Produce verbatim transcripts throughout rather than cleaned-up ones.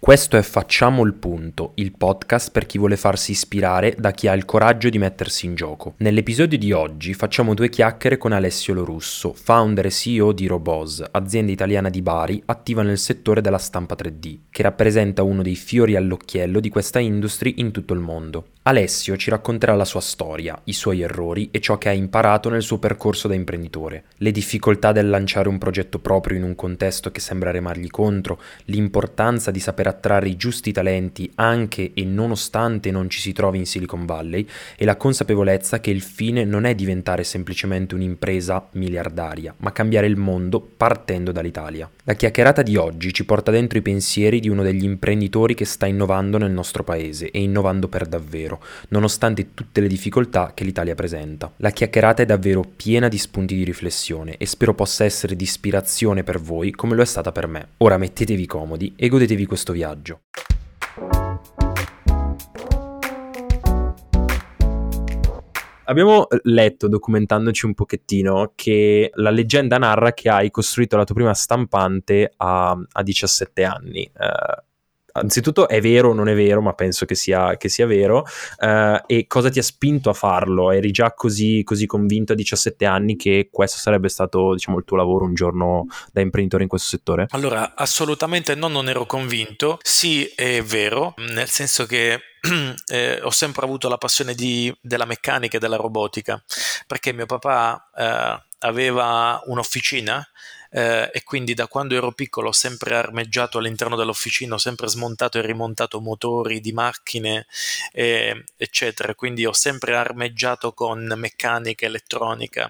Questo è Facciamo il punto, il podcast per chi vuole farsi ispirare da chi ha il coraggio di mettersi in gioco. Nell'episodio di oggi facciamo due chiacchiere con Alessio Lorusso, founder e C E O di Roboz, azienda italiana di Bari attiva nel settore della stampa tre D, che rappresenta uno dei fiori all'occhiello di questa industry in tutto il mondo. Alessio ci racconterà la sua storia, i suoi errori e ciò che ha imparato nel suo percorso da imprenditore, le difficoltà del lanciare un progetto proprio in un contesto che sembra remargli contro, l'importanza di saper attrarre i giusti talenti anche e nonostante non ci si trovi in Silicon Valley e la consapevolezza che il fine non è diventare semplicemente un'impresa miliardaria, ma cambiare il mondo partendo dall'Italia. La chiacchierata di oggi ci porta dentro i pensieri di uno degli imprenditori che sta innovando nel nostro paese e innovando per davvero, nonostante tutte le difficoltà che l'Italia presenta. La chiacchierata è davvero piena di spunti di riflessione e spero possa essere di ispirazione per voi come lo è stata per me. Ora mettetevi comodi e godetevi questo viaggio. Abbiamo letto, documentandoci un pochettino, che la leggenda narra che hai costruito la tua prima stampante a, a diciassette anni. Eh, anzitutto è vero o non è vero, ma penso che sia, che sia vero. Eh, e cosa ti ha spinto a farlo? Eri già così, così convinto a diciassette anni che questo sarebbe stato, diciamo, il tuo lavoro un giorno da imprenditore in questo settore? Allora, assolutamente no, non ero convinto. Sì, è vero, nel senso che Eh, ho sempre avuto la passione di, della meccanica e della robotica, perché mio papà eh, aveva un'officina eh, e quindi da quando ero piccolo ho sempre armeggiato all'interno dell'officina, ho sempre smontato e rimontato motori di macchine eh, eccetera, quindi ho sempre armeggiato con meccanica, elettronica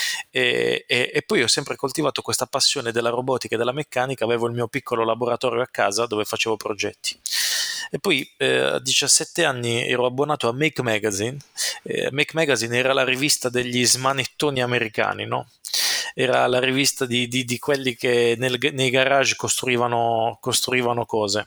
e, e, e poi ho sempre coltivato questa passione della robotica e della meccanica. Avevo il mio piccolo laboratorio a casa dove facevo progetti. E poi eh, a diciassette anni ero abbonato a Make Magazine. Eh, Make Magazine era la rivista degli smanettoni americani, no? Era la rivista di, di, di quelli che nel, nei garage costruivano, costruivano cose.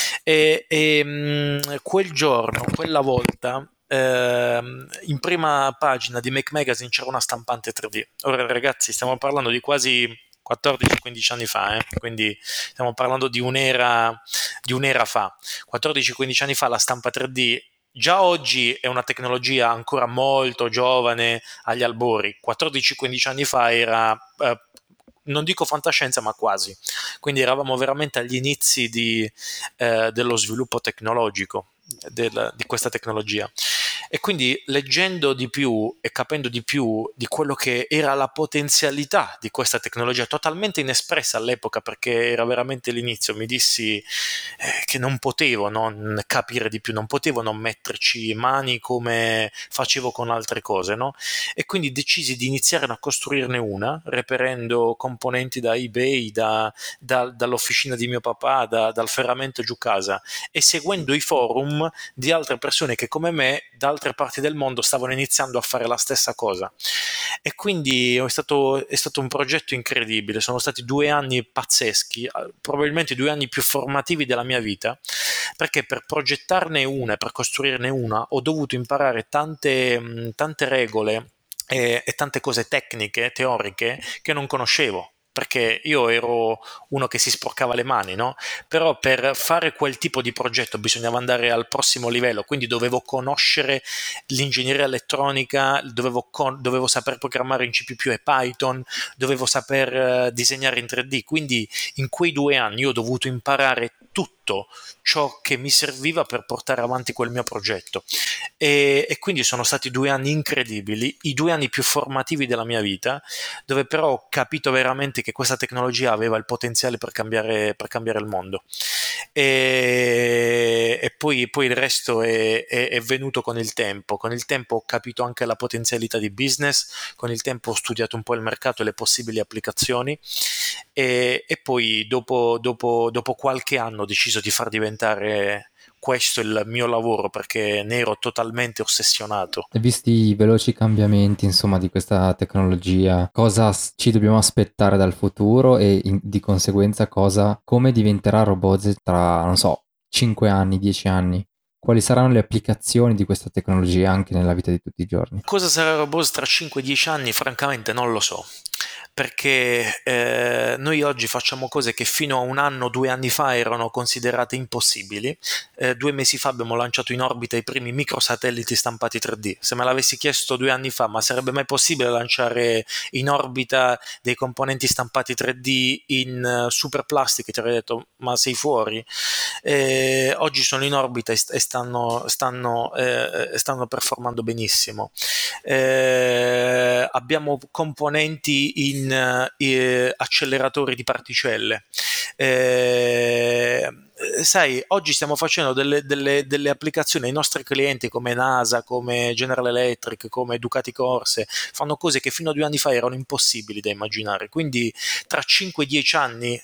E, e mh, quel giorno, quella volta, eh, in prima pagina di Make Magazine c'era una stampante tre D. Ora ragazzi, stiamo parlando di quasi quattordici quindici anni fa, eh? Quindi stiamo parlando di un'era, di un'era fa. quattordici quindici anni fa la stampa tre D già oggi è una tecnologia ancora molto giovane agli albori. quattordici quindici anni fa era, eh, non dico fantascienza, ma quasi. Quindi eravamo veramente agli inizi di, eh, dello sviluppo tecnologico del, di questa tecnologia. E quindi leggendo di più e capendo di più di quello che era la potenzialità di questa tecnologia, totalmente inespressa all'epoca perché era veramente l'inizio, mi dissi eh, che non potevo non capire di più, non potevo non metterci mani come facevo con altre cose, no? E quindi decisi di iniziare a costruirne una, reperendo componenti da eBay, da, da, dall'officina di mio papà, da, dal ferramento giù casa, e seguendo i forum di altre persone che come me da altre parti del mondo stavano iniziando a fare la stessa cosa. E quindi è stato, è stato un progetto incredibile. Sono stati due anni pazzeschi, probabilmente i due anni più formativi della mia vita, perché per progettarne una, per costruirne una, ho dovuto imparare tante, tante regole e, e tante cose tecniche, teoriche che non conoscevo, perché io ero uno che si sporcava le mani, no? Però per fare quel tipo di progetto bisognava andare al prossimo livello, quindi dovevo conoscere l'ingegneria elettronica, dovevo, con, dovevo saper programmare in C plus plus e Python, dovevo saper uh, disegnare in tre D, quindi in quei due anni io ho dovuto imparare tutto ciò che mi serviva per portare avanti quel mio progetto. E, e quindi sono stati due anni incredibili, i due anni più formativi della mia vita, dove però ho capito veramente che questa tecnologia aveva il potenziale per cambiare, per cambiare il mondo. E, e poi, poi il resto è, è, è venuto con il tempo. Con il tempo ho capito anche la potenzialità di business, con il tempo ho studiato un po' il mercato e le possibili applicazioni, e, e poi dopo, dopo, dopo qualche anno ho deciso di far diventare questo il mio lavoro, perché ne ero totalmente ossessionato. E visti i veloci cambiamenti, insomma, di questa tecnologia, cosa s- ci dobbiamo aspettare dal futuro e in- di conseguenza cosa, come diventerà Roboz tra, non so, cinque anni, dieci anni? Quali saranno le applicazioni di questa tecnologia anche nella vita di tutti i giorni? Cosa sarà Roboz tra cinque dieci anni? Francamente non lo so. perché eh, noi oggi facciamo cose che fino a un anno, due anni fa erano considerate impossibili. Eh, due mesi fa abbiamo lanciato in orbita i primi microsatelliti stampati tre D. Se me l'avessi chiesto due anni fa, ma sarebbe mai possibile lanciare in orbita dei componenti stampati tre D in uh, superplastiche, ti avrei detto ma sei fuori. Eh, oggi sono in orbita e, st- e stanno, stanno, eh, stanno performando benissimo. Eh, abbiamo componenti in eh, acceleratori di particelle. Eh, sai, oggi stiamo facendo delle, delle, delle applicazioni ai nostri clienti come NASA, come General Electric, come Ducati Corse, fanno cose che fino a due anni fa erano impossibili da immaginare. Quindi tra cinque dieci anni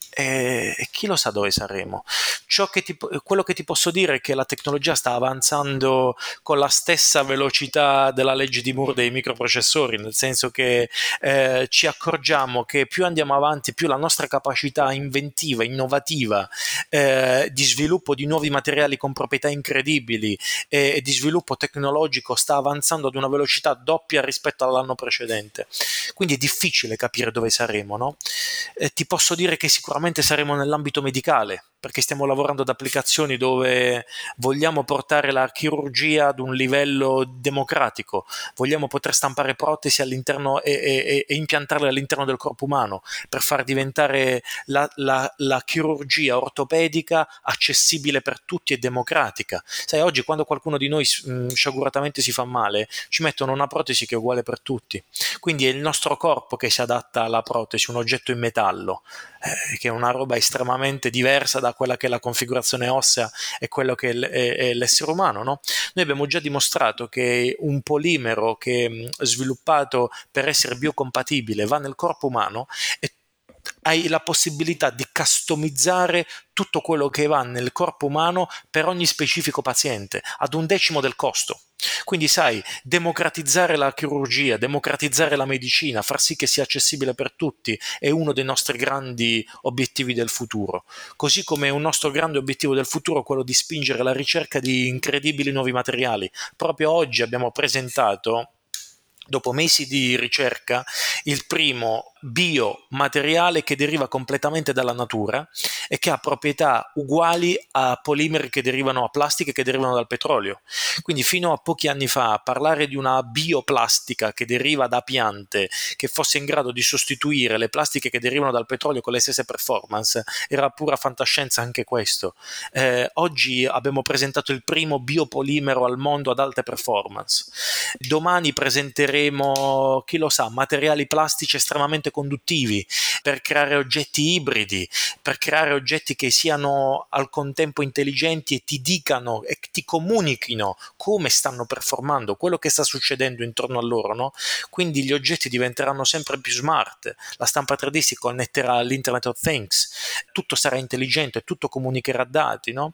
e eh, chi lo sa dove saremo. Ciò che ti, quello che ti posso dire è che la tecnologia sta avanzando con la stessa velocità della legge di Moore dei microprocessori, nel senso che eh, ci accorgiamo che più andiamo avanti, più la nostra capacità inventiva, innovativa, eh, di sviluppo di nuovi materiali con proprietà incredibili e, e di sviluppo tecnologico sta avanzando ad una velocità doppia rispetto all'anno precedente. Quindi è difficile capire dove saremo, no? Eh, ti posso dire che sicuramente saremo nell'ambito medicale, perché stiamo lavorando ad applicazioni dove vogliamo portare la chirurgia ad un livello democratico, vogliamo poter stampare protesi all'interno e, e, e impiantarle all'interno del corpo umano per far diventare la, la, la chirurgia ortopedica accessibile per tutti e democratica. Sai, oggi quando qualcuno di noi mh, sciaguratamente si fa male, ci mettono una protesi che è uguale per tutti. Quindi è il nostro corpo che si adatta alla protesi, un oggetto in metallo, eh, che è una roba estremamente diversa da quella che è la configurazione ossea e quello che è, è, è l'essere umano, no? Noi abbiamo già dimostrato che un polimero che è sviluppato per essere biocompatibile va nel corpo umano e hai la possibilità di customizzare tutto quello che va nel corpo umano per ogni specifico paziente ad un decimo del costo. Quindi sai, democratizzare la chirurgia, democratizzare la medicina, far sì che sia accessibile per tutti è uno dei nostri grandi obiettivi del futuro, così come un nostro grande obiettivo del futuro è quello di spingere la ricerca di incredibili nuovi materiali. Proprio oggi abbiamo presentato, dopo mesi di ricerca, il primo biomateriale che deriva completamente dalla natura e che ha proprietà uguali a polimeri che derivano a plastiche che derivano dal petrolio. Quindi fino a pochi anni fa parlare di una bioplastica che deriva da piante che fosse in grado di sostituire le plastiche che derivano dal petrolio con le stesse performance era pura fantascienza anche questo. Eh, oggi abbiamo presentato il primo biopolimero al mondo ad alte performance. Domani presenteremo, chi lo sa, materiali plastici estremamente conduttivi per creare oggetti ibridi, per creare oggetti che siano al contempo intelligenti e ti dicano e ti comunichino come stanno performando, quello che sta succedendo intorno a loro, no? Quindi gli oggetti diventeranno sempre più smart, la stampa tre D si connetterà all'Internet of Things, tutto sarà intelligente, tutto comunicherà dati, no?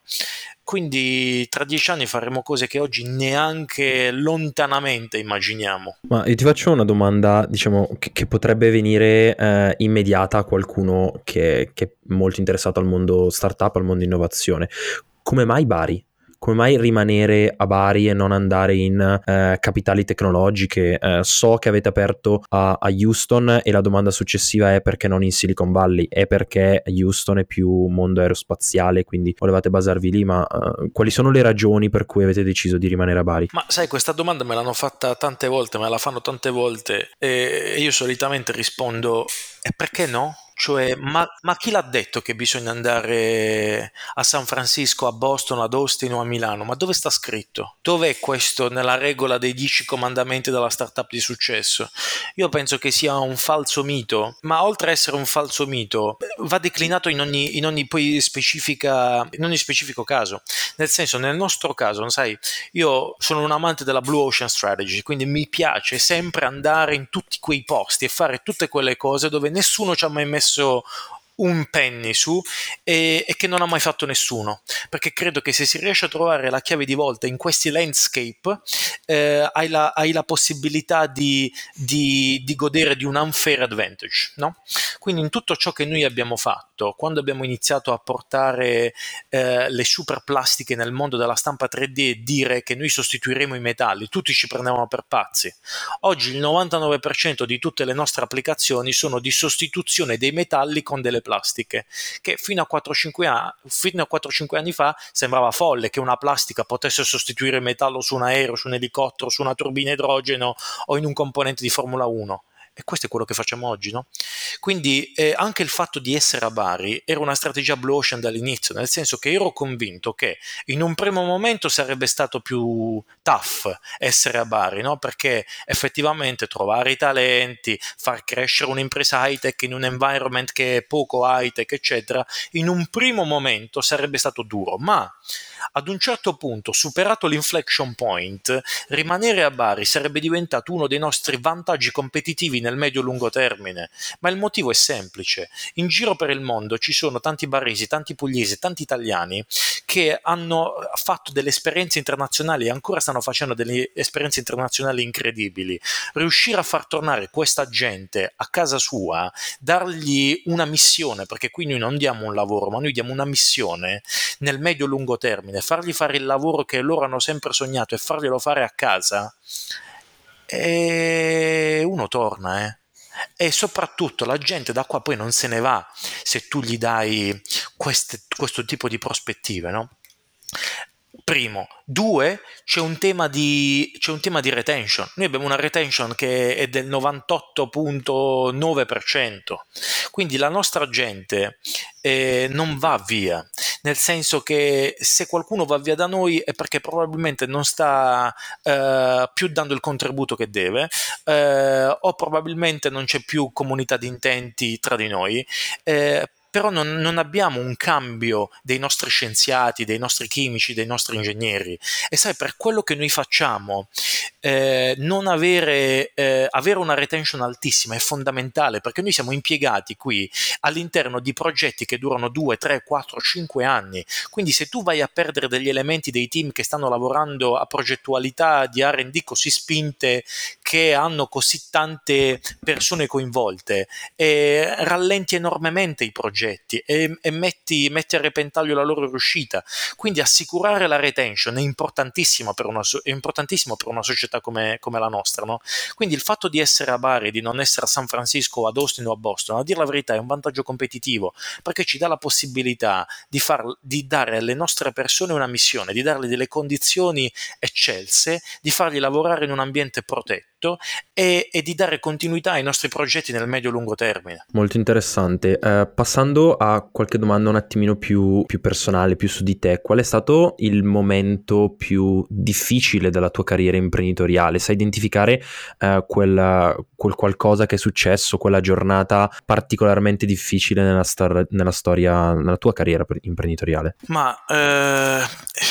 Quindi tra dieci anni faremo cose che oggi neanche lontanamente immaginiamo. Ma io ti faccio una domanda, diciamo, che, che potrebbe venire eh, immediata a qualcuno che, che è molto interessato al mondo startup, al mondo innovazione. Come mai Bari? Come mai rimanere a Bari e non andare in eh, capitali tecnologiche? Eh, so che avete aperto a, a Houston e la domanda successiva è perché non in Silicon Valley? È perché Houston è più mondo aerospaziale, quindi volevate basarvi lì, ma uh, quali sono le ragioni per cui avete deciso di rimanere a Bari? Ma sai, questa domanda me l'hanno fatta tante volte, me la fanno tante volte e io solitamente rispondo, e perché no? Cioè, ma, ma chi l'ha detto che bisogna andare a San Francisco, a Boston, ad Austin o a Milano? Ma dove sta scritto? Dov'è questo nella regola dei dieci comandamenti della startup di successo? Io penso che sia un falso mito, ma oltre a essere un falso mito, va declinato in ogni, in ogni poi specifica, in ogni specifico caso. Nel senso, nel nostro caso, sai, io sono un amante della Blue Ocean Strategy, quindi mi piace sempre andare in tutti quei posti e fare tutte quelle cose dove nessuno ci ha mai messo un penny su e, e che non ha mai fatto nessuno, perché credo che se si riesce a trovare la chiave di volta in questi landscape eh, hai, la, hai la possibilità di, di, di godere di un unfair advantage, no? Quindi in tutto ciò che noi abbiamo fatto, quando abbiamo iniziato a portare eh, le super plastiche nel mondo della stampa tre D e dire che noi sostituiremo i metalli, tutti ci prendevano per pazzi. Oggi il novantanove per cento di tutte le nostre applicazioni sono di sostituzione dei metalli con delle plastiche, che fino a quattro cinque anni, fino a quattro cinque anni fa sembrava folle che una plastica potesse sostituire il metallo su un aereo, su un elicottero, su una turbina idrogeno o in un componente di Formula uno. E questo è quello che facciamo oggi, no? Quindi eh, anche il fatto di essere a Bari era una strategia blue ocean dall'inizio, nel senso che ero convinto che in un primo momento sarebbe stato più tough essere a Bari, no? Perché effettivamente trovare i talenti, far crescere un'impresa high-tech in un environment che è poco high-tech, eccetera, in un primo momento sarebbe stato duro, ma ad un certo punto, superato l'inflection point, rimanere a Bari sarebbe diventato uno dei nostri vantaggi competitivi nel medio-lungo termine. Ma il motivo è semplice. In giro per il mondo ci sono tanti baresi, tanti pugliesi, tanti italiani che hanno fatto delle esperienze internazionali e ancora stanno facendo delle esperienze internazionali incredibili. Riuscire a far tornare questa gente a casa sua, dargli una missione, perché qui noi non diamo un lavoro, ma noi diamo una missione nel medio-lungo termine, fargli fare il lavoro che loro hanno sempre sognato e farglielo fare a casa, e uno torna, eh. E soprattutto la gente da qua poi non se ne va se tu gli dai queste, questo tipo di prospettive, no? Primo. Due, c'è un tema di c'è un tema di retention. Noi abbiamo una retention che è del novantotto virgola nove per cento, quindi la nostra gente eh, non va via, nel senso che se qualcuno va via da noi è perché probabilmente non sta eh, più dando il contributo che deve, eh, o probabilmente non c'è più comunità di intenti tra di noi, eh, però non, non abbiamo un cambio dei nostri scienziati, dei nostri chimici, dei nostri ingegneri. E sai, per quello che noi facciamo, eh, non avere, eh, avere una retention altissima è fondamentale, perché noi siamo impiegati qui all'interno di progetti che durano due, tre, quattro, cinque anni. Quindi se tu vai a perdere degli elementi dei team che stanno lavorando a progettualità di R and D così spinte, che hanno così tante persone coinvolte, eh, rallenti enormemente i progetti e, e metti, metti a repentaglio la loro riuscita. Quindi assicurare la retention è importantissimo per una, è importantissimo per una società come, come la nostra, no? Quindi il fatto di essere a Bari, di non essere a San Francisco, ad Austin o a Boston, a dire la verità è un vantaggio competitivo, perché ci dà la possibilità di, far, di dare alle nostre persone una missione, di dargli delle condizioni eccelse, di fargli lavorare in un ambiente protetto e, e di dare continuità ai nostri progetti nel medio-lungo termine. Molto interessante. Eh, passando a qualche domanda un attimino più, più personale, più su di te, qual è stato il momento più difficile della tua carriera imprenditoriale? Sai identificare eh, quel, quel qualcosa che è successo, quella giornata particolarmente difficile nella, star- nella storia, nella tua carriera imprenditoriale? Ma eh,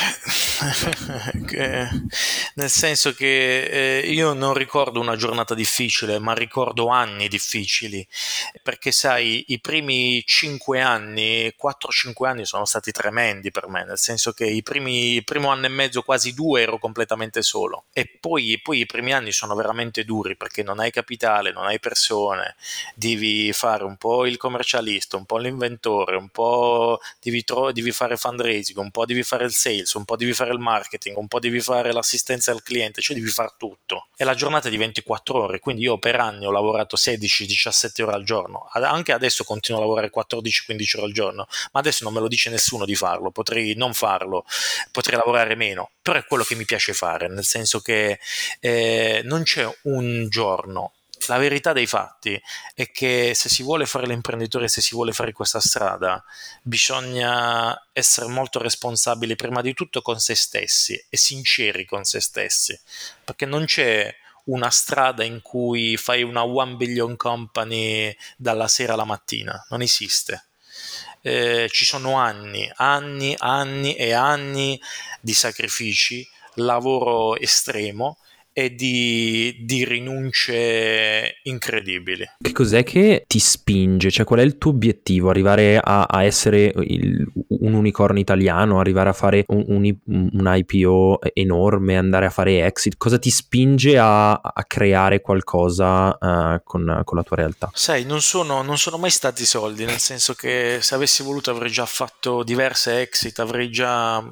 nel senso che eh, io non ricordo una giornata difficile, ma ricordo anni difficili, perché sai, i primi cinque anni, quattro cinque anni sono stati tremendi per me, nel senso che i primi il primo anno e mezzo, quasi due, ero completamente solo, e poi, poi i primi anni sono veramente duri, perché non hai capitale, non hai persone, devi fare un po' il commercialista, un po' l'inventore, un po' devi, tro- devi fare fundraising, un po' devi fare il sales, un po' devi fare il marketing, un po' devi fare l'assistenza al cliente, cioè devi fare tutto. E la giornata è di ventiquattro ore, quindi io per anni ho lavorato sedici diciassette ore al giorno, anche adesso continuo a lavorare quattordici quindici ore al giorno, ma adesso non me lo dice nessuno di farlo, potrei non farlo, potrei lavorare meno, però è quello che mi piace fare, nel senso che eh, non c'è un giorno. La verità dei fatti è che se si vuole fare l'imprenditore, se si vuole fare questa strada, bisogna essere molto responsabili prima di tutto con se stessi e sinceri con se stessi, perché non c'è una strada in cui fai una one billion company dalla sera alla mattina, non esiste. Eh, ci sono anni, anni, anni e anni di sacrifici, lavoro estremo e di, di rinunce incredibili. Che cos'è che ti spinge? Cioè, qual è il tuo obiettivo? Arrivare a, a essere il, un unicorno italiano, arrivare a fare un, un, un I P O enorme, andare a fare exit? Cosa ti spinge a, a creare qualcosa uh, con, con la tua realtà? Sai, non sono, non sono mai stati soldi, nel senso che se avessi voluto avrei già fatto diverse exit, avrei già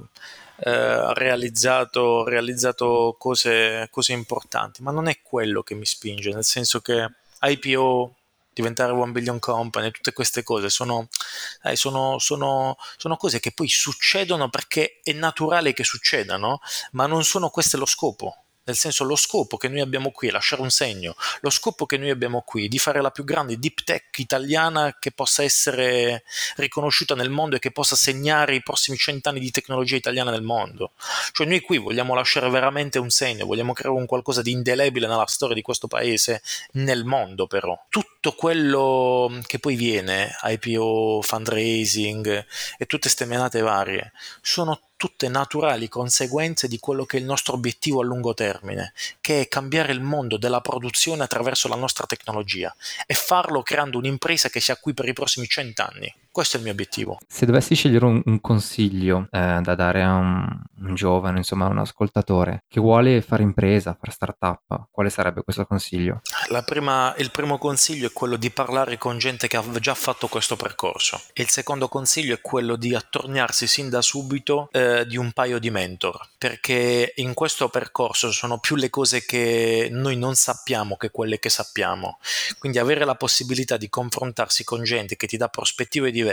eh, realizzato, realizzato cose, cose importanti, ma non è quello che mi spinge, nel senso che I P O, diventare one billion company, tutte queste cose sono, eh, sono, sono, sono cose che poi succedono perché è naturale che succedano, ma non sono questo lo scopo. Nel senso, lo scopo che noi abbiamo qui è lasciare un segno, lo scopo che noi abbiamo qui è di fare la più grande deep tech italiana che possa essere riconosciuta nel mondo e che possa segnare i prossimi cent'anni di tecnologia italiana nel mondo. Cioè noi qui vogliamo lasciare veramente un segno, vogliamo creare un qualcosa di indelebile nella storia di questo paese, nel mondo però. Tutto quello che poi viene, I P O, fundraising e tutte ste menate varie, sono tutte naturali conseguenze di quello che è il nostro obiettivo a lungo termine, che è cambiare il mondo della produzione attraverso la nostra tecnologia e farlo creando un'impresa che sia qui per i prossimi cent'anni. Questo è il mio obiettivo. Se dovessi scegliere un, un consiglio eh, da dare a un, un giovane, insomma a un ascoltatore che vuole fare impresa, fare startup, quale sarebbe questo consiglio? La prima, il primo consiglio è quello di parlare con gente che ha già fatto questo percorso. E il secondo consiglio è quello di attorniarsi sin da subito eh, di un paio di mentor, perché in questo percorso sono più le cose che noi non sappiamo che quelle che sappiamo. Quindi avere la possibilità di confrontarsi con gente che ti dà prospettive diverse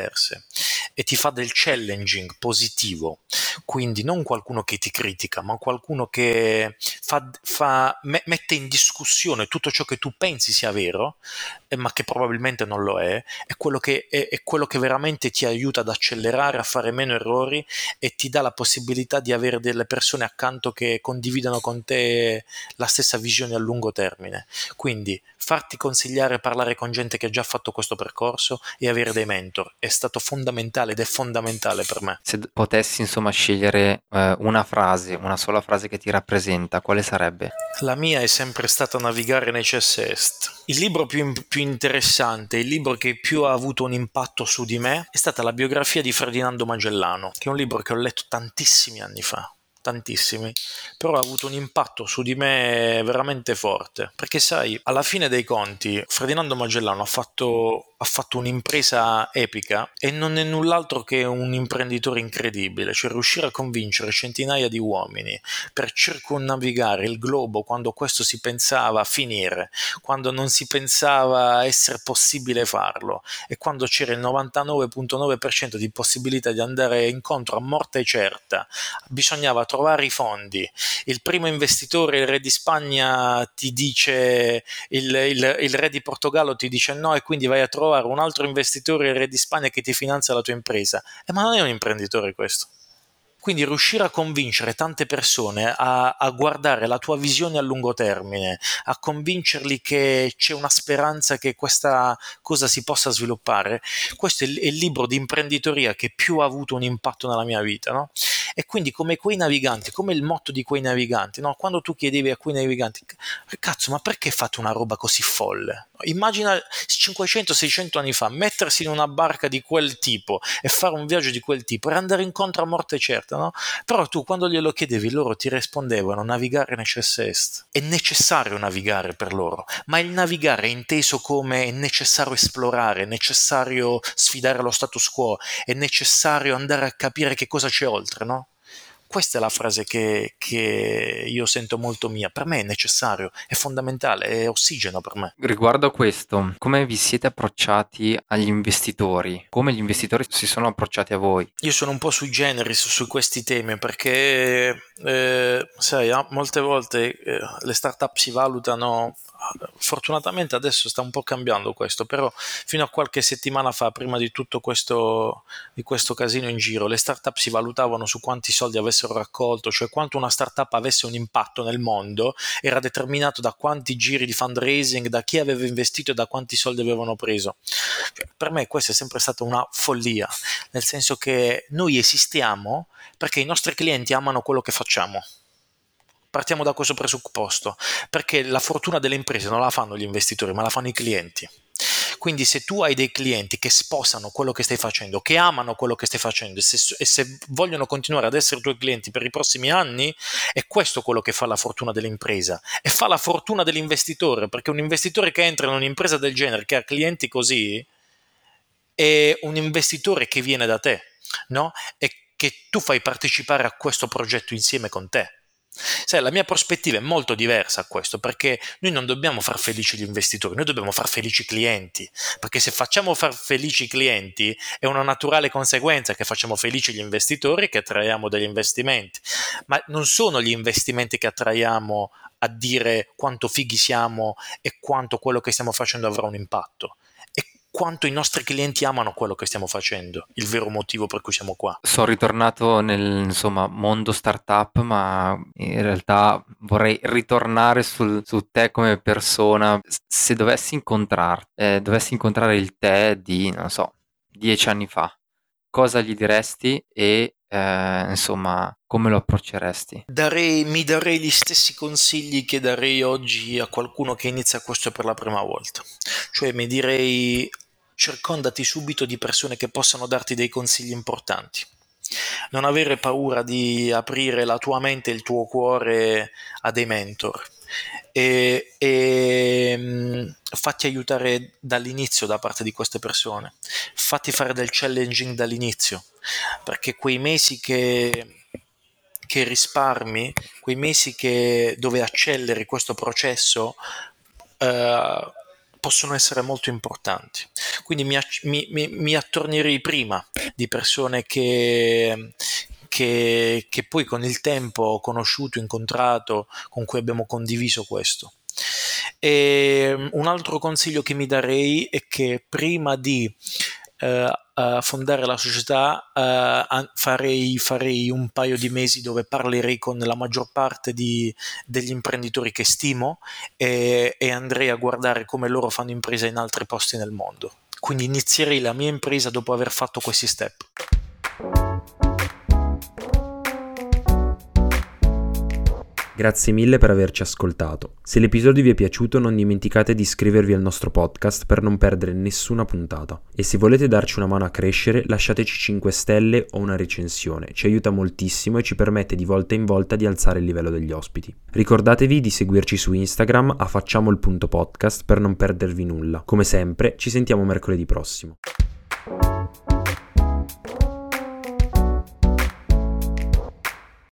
e ti fa del challenging positivo, quindi non qualcuno che ti critica, ma qualcuno che fa, fa, me, mette in discussione tutto ciò che tu pensi sia vero, eh, ma che probabilmente non lo è, è quello che, è, è quello che veramente ti aiuta ad accelerare, a fare meno errori e ti dà la possibilità di avere delle persone accanto che condividano con te la stessa visione a lungo termine. Quindi farti consigliare, parlare con gente che ha già fatto questo percorso e avere dei mentor è stato fondamentale ed è fondamentale per me. Se d- potessi insomma scegliere eh, una frase, una sola frase che ti rappresenta, quale sarebbe? La mia è sempre stata Navigare necesse est. Il libro più, più interessante, il libro che più ha avuto un impatto su di me è stata la biografia di Ferdinando Magellano, che è un libro che ho letto tantissimi anni fa. tantissimi, però ha avuto un impatto su di me veramente forte, perché sai, alla fine dei conti Ferdinando Magellano ha fatto, ha fatto un'impresa epica e non è null'altro che un imprenditore incredibile, cioè riuscire a convincere centinaia di uomini per circumnavigare il globo quando questo si pensava finire, quando non si pensava essere possibile farlo e quando c'era il novantanove virgola nove per cento di possibilità di andare incontro a morte certa, bisognava trovare i fondi. Il primo investitore, il re di Spagna, ti dice, il, il, il re di Portogallo ti dice no e quindi vai a trovare un altro investitore, il re di Spagna, che ti finanzia la tua impresa. Eh, ma non è un imprenditore questo. Quindi riuscire a convincere tante persone a, a guardare la tua visione a lungo termine, a convincerli che c'è una speranza che questa cosa si possa sviluppare, questo è il, è il libro di imprenditoria che più ha avuto un impatto nella mia vita, no? E quindi come quei naviganti, come il motto di quei naviganti, no? Quando tu chiedevi a quei naviganti, cazzo, ma perché fate una roba così folle? Immagina cinquecento seicento anni fa mettersi in una barca di quel tipo e fare un viaggio di quel tipo e andare incontro a morte certa. No? Però tu quando glielo chiedevi loro ti rispondevano navigare necesse est. È necessario navigare per loro, ma il navigare è inteso come è necessario esplorare, è necessario sfidare lo status quo, è necessario andare a capire che cosa c'è oltre, no? Questa è la frase che, che io sento molto mia. Per me è necessario, è fondamentale, è ossigeno per me. Riguardo a questo, come vi siete approcciati agli investitori? Come gli investitori si sono approcciati a voi? Io sono un po' sui generis su questi temi perché, eh, sai, molte volte eh, le startup si valutano, fortunatamente adesso sta un po' cambiando questo, però fino a qualche settimana fa, prima di tutto questo, di questo casino in giro, le startup si valutavano su quanti soldi avessero raccolto, cioè quanto una startup avesse un impatto nel mondo era determinato da quanti giri di fundraising, da chi aveva investito e da quanti soldi avevano preso. Cioè, per me questa è sempre stata una follia, nel senso che noi esistiamo perché i nostri clienti amano quello che facciamo. Partiamo da questo presupposto, perché la fortuna delle imprese non la fanno gli investitori, ma la fanno i clienti. Quindi se tu hai dei clienti che sposano quello che stai facendo, che amano quello che stai facendo e se, e se vogliono continuare ad essere tuoi clienti per i prossimi anni, è questo quello che fa la fortuna dell'impresa e fa la fortuna dell'investitore, perché un investitore che entra in un'impresa del genere, che ha clienti così, è un investitore che viene da te, no? E che tu fai partecipare a questo progetto insieme con te. Sai, la mia prospettiva è molto diversa a questo, perché noi non dobbiamo far felici gli investitori, noi dobbiamo far felici i clienti, perché se facciamo far felici i clienti è una naturale conseguenza che facciamo felici gli investitori, che attraiamo degli investimenti, ma non sono gli investimenti che attraiamo a dire quanto fighi siamo e quanto quello che stiamo facendo avrà un impatto. Quanto i nostri clienti amano quello che stiamo facendo, il vero motivo per cui siamo qua. Sono ritornato nel insomma mondo startup, ma in realtà vorrei ritornare sul, su te come persona. Se dovessi incontrare, eh, dovessi incontrare il te di, non so, dieci anni fa, cosa gli diresti e eh, insomma come lo approcceresti? Darei, mi darei gli stessi consigli che darei oggi a qualcuno che inizia questo per la prima volta. Cioè mi direi: circondati subito di persone che possano darti dei consigli importanti. Non avere paura di aprire la tua mente e il tuo cuore a dei mentor e, e mh, fatti aiutare dall'inizio da parte di queste persone, fatti fare del challenging dall'inizio, perché quei mesi che che risparmi, quei mesi che, dove acceleri questo processo eh, possono essere molto importanti. Quindi mi, mi, mi, mi attornierei prima di persone che, che, che poi con il tempo ho conosciuto, incontrato, con cui abbiamo condiviso questo. E un altro consiglio che mi darei è che prima di Uh, uh, fondare la società uh, farei, farei un paio di mesi dove parlerei con la maggior parte di, degli imprenditori che stimo e, e andrei a guardare come loro fanno impresa in altri posti nel mondo. Quindi inizierei la mia impresa dopo aver fatto questi step. Grazie mille per averci ascoltato. Se l'episodio vi è piaciuto non dimenticate di iscrivervi al nostro podcast per non perdere nessuna puntata. E se volete darci una mano a crescere lasciateci cinque stelle o una recensione, ci aiuta moltissimo e ci permette di volta in volta di alzare il livello degli ospiti. Ricordatevi di seguirci su Instagram a facciamo il punto podcast per non perdervi nulla. Come sempre ci sentiamo mercoledì prossimo.